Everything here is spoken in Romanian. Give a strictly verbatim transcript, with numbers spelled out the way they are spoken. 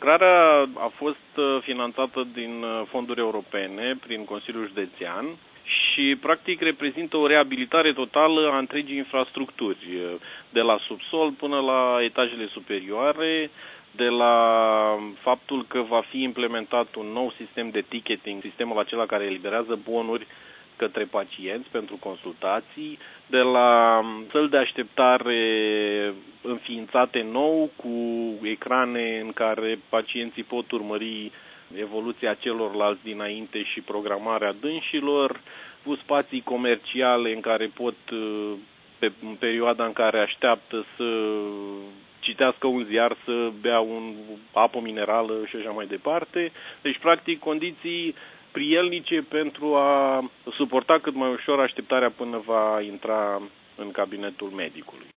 Lucrarea a fost finanțată din fonduri europene prin Consiliul Județean și practic reprezintă o reabilitare totală a întregii infrastructuri, de la subsol până la etajele superioare, de la faptul că va fi implementat un nou sistem de ticketing, sistemul acela care eliberează bonuri către pacienți pentru consultații, de la săli de așteptare înființate nou cu ecrane în care pacienții pot urmări evoluția celorlalți dinainte și programarea dânșilor, cu spații comerciale în care pot, pe în perioada în care așteaptă, să citească un ziar, să bea un apă minerală și așa mai departe. Deci, practic, condiții prielnice pentru a suporta cât mai ușor așteptarea până va intra în cabinetul medicului.